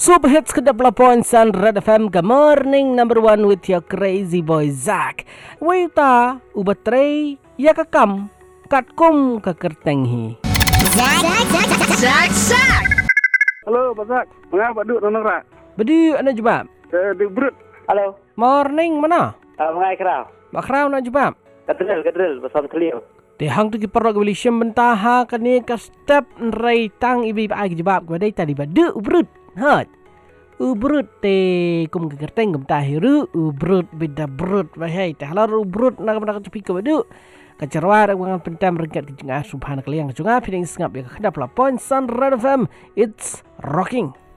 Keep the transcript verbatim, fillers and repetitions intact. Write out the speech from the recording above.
Super Hits kedap laporan Sun Red F M. Good morning, number one with your crazy boy Zach. Wita ubatray yakakam katkum kakertenghi. Zach, Zach, Zach, Zach. Hello, Pak Zak. Mengapa duduk nang rak? Bedi ana jebab. Eh, di brut. Halo. Morning mana? Uh, mengai kerau. Bakrau nak jebab. Kadril, kadril. Bersama Cleo. Dehang tu kiperok beli syam bentaha kani ka step nrai tang ibi ba agi jebab ko dai tadi ba de ubrut. Hat. Ubrut te kum ke kerteng kum tahiru ubrut beda brut ba hei teh lar ubrut nak nak cepi ko badu. Kacarwa dak wangan pentam rengkat ke jengah subhanakala yang jengah piding sengap ya kedap lapon Sun Red F M. It's rocking.